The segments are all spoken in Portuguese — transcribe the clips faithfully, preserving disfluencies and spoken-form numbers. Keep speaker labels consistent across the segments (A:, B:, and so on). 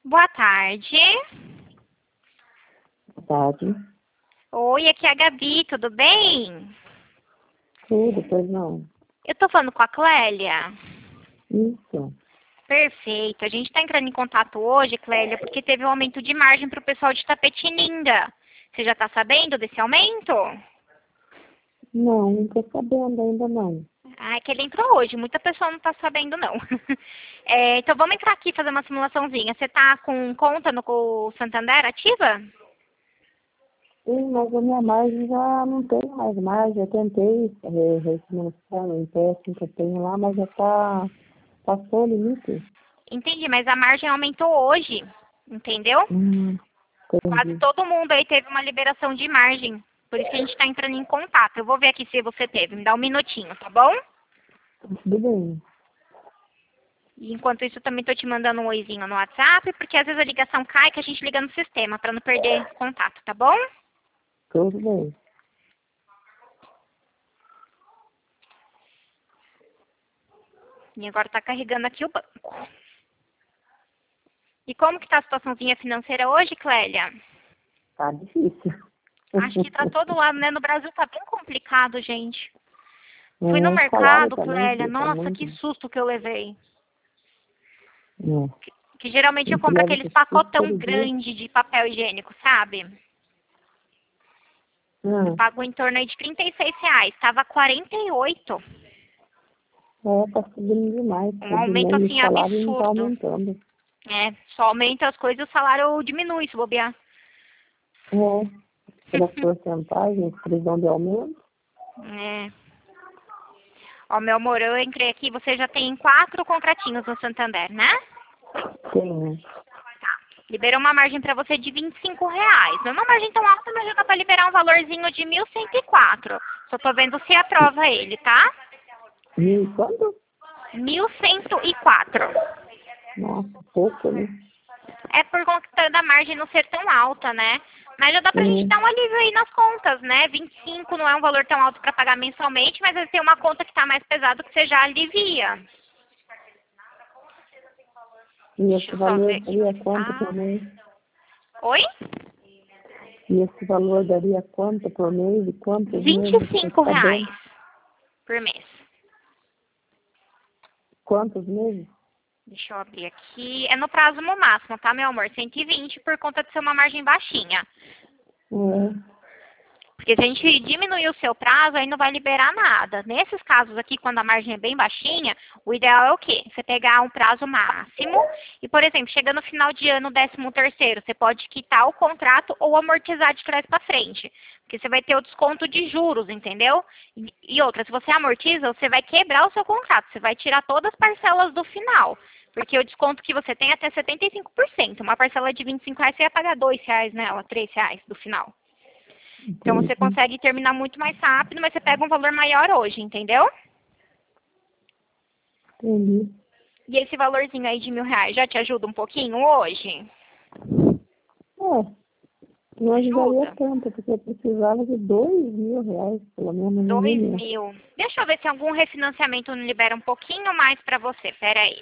A: Boa tarde.
B: Boa tarde.
A: Oi, aqui é a Gabi, tudo bem?
B: Tudo, pois não.
A: Eu tô falando com a Clélia.
B: Isso.
A: Perfeito. A gente tá entrando em contato hoje, Clélia, porque teve um aumento de margem pro pessoal de Tapetininga. Você já tá sabendo desse aumento?
B: Não, não tô sabendo ainda não.
A: Ah, é que ele entrou hoje. Muita pessoa não tá sabendo, não. É, então vamos entrar aqui e fazer uma simulaçãozinha. Você tá com conta no co- Santander ativa?
B: Sim, mas a minha margem já não tem mais margem. Eu tentei é, refinanciar o empréstimo que eu tenho lá, mas já tá, passou o limite.
A: Entendi, mas a margem aumentou hoje, entendeu?
B: Hum,
A: Quase
B: entendi.
A: todo mundo aí teve uma liberação de margem. Por isso que a gente está entrando em contato. Eu vou ver aqui se você teve. Me dá um minutinho, tá bom?
B: Tudo bem.
A: E enquanto isso, eu também estou te mandando um oizinho no WhatsApp, porque às vezes a ligação cai que a gente liga no sistema, para não perder contato, tá bom?
B: Tudo bem.
A: E agora está carregando aqui o banco. E como que está a situaçãozinha financeira hoje, Clélia?
B: Tá difícil.
A: Acho que está todo lado, né? No Brasil tá bem complicado, gente.
B: É,
A: Fui no
B: o salário
A: mercado,
B: também
A: Clélia.
B: fica
A: Nossa,
B: muito.
A: que susto que eu levei.
B: É.
A: Que, que geralmente
B: A
A: eu
B: gente
A: compro
B: leva
A: aqueles
B: esse susto
A: pacotão
B: todo dia.
A: grande de papel higiênico, sabe? Eu
B: Ah,
A: pago em torno aí de trinta e seis reais. Tava quarenta e oito.
B: é, tá subindo demais.
A: Um
B: Todo
A: aumento
B: mês o
A: assim
B: salário não tá
A: absurdo.
B: aumentando.
A: É, só aumenta as coisas e o salário diminui se bobear.
B: É, pelas porcentagens, previsão de aumento.
A: É. Ó, meu amor, eu entrei aqui, você já tem quatro contratinhos no Santander, né?
B: Sim,
A: Tá. Liberou uma margem pra você de vinte e cinco reais. Não é uma margem tão alta, mas já dá pra liberar um valorzinho de mil cento e quatro. Só tô vendo se aprova ele, tá?
B: e quanto?
A: mil cento e quatro.
B: Nossa, pouco, né?
A: É por conta da margem não ser tão alta, né? Mas já dá pra gente
B: Sim,
A: dar um alívio aí nas contas, né? vinte e cinco não é um valor tão alto pra pagar mensalmente, mas às vezes tem uma conta que tá mais pesada que você já alivia.
B: e
A: Deixa
B: esse
A: eu só ver
B: valor
A: aqui
B: daria
A: onde
B: quanto
A: tá.
B: por mês?
A: Oi?
B: E esse valor daria quanto por mês e quantos
A: vinte e
B: meses para
A: cinco
B: ficar
A: reais
B: bem?
A: por mês.
B: Quantos meses?
A: Deixa eu abrir aqui. É no prazo no máximo, tá, meu amor? cento e vinte por conta de ser uma margem baixinha.
B: É,
A: Porque se a gente diminuir o seu prazo, aí não vai liberar nada. Nesses casos aqui, quando a margem é bem baixinha, o ideal é o quê? Você pegar um prazo máximo e, por exemplo, chega no final de ano, décimo terceiro, você pode quitar o contrato ou amortizar de trás para frente. Porque você vai ter o desconto de juros, entendeu? E, e outra, se você amortiza, você vai quebrar o seu contrato. Você vai tirar todas as parcelas do final. Porque o desconto que você tem é até setenta e cinco por cento. Uma parcela de vinte e cinco reais, você ia pagar dois reais nela, três reais do final. Então você
B: entendi.
A: consegue terminar muito mais rápido, mas você pega um valor maior hoje, entendeu?
B: Entendi.
A: E esse valorzinho aí de mil reais já te ajuda um pouquinho hoje?
B: É, não ajudaria
A: Ajuda?
B: tanto, porque eu precisava de dois mil reais, pelo menos no
A: Dois
B: mínimo.
A: mil. Deixa eu ver se algum refinanciamento não libera um pouquinho mais pra você. Pera aí.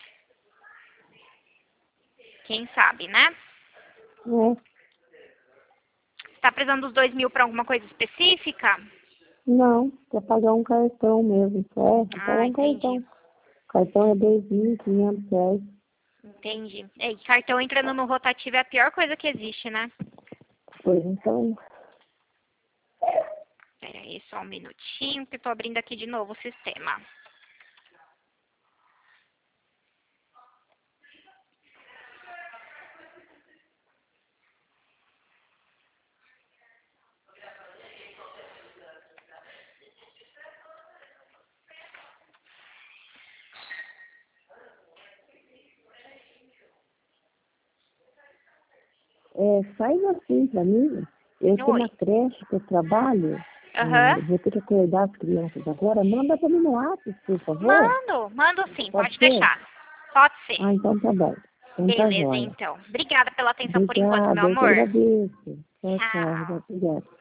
A: Quem sabe, né?
B: É,
A: Você tá precisando dos dois mil pra alguma coisa específica?
B: não, para pagar um cartão mesmo, só, para pagar
A: Ah,
B: um cartão.
A: entendi.
B: O cartão é dois mil e quinhentos reais.
A: Entendi. É, e cartão entrando no rotativo é a pior coisa que existe, né?
B: Pois então,
A: Pera aí, só um minutinho que eu tô abrindo aqui de novo o sistema.
B: é, faz assim para mim. Eu tenho
A: Oi.
B: uma creche que eu trabalho,
A: Aham.
B: é, vou ter que acordar as crianças agora. Manda para mim no WhatsApp, por favor.
A: Mando, mando sim,
B: Pode
A: pode
B: ser?
A: deixar. Pode ser.
B: Ah, então tá bom. Então tá
A: Beleza,
B: jóia.
A: então. Obrigada pela atenção por enquanto, meu
B: Obrigada, eu que
A: amor.
B: agradeço. Tchau, tchau.
A: Tchau.
B: Obrigada.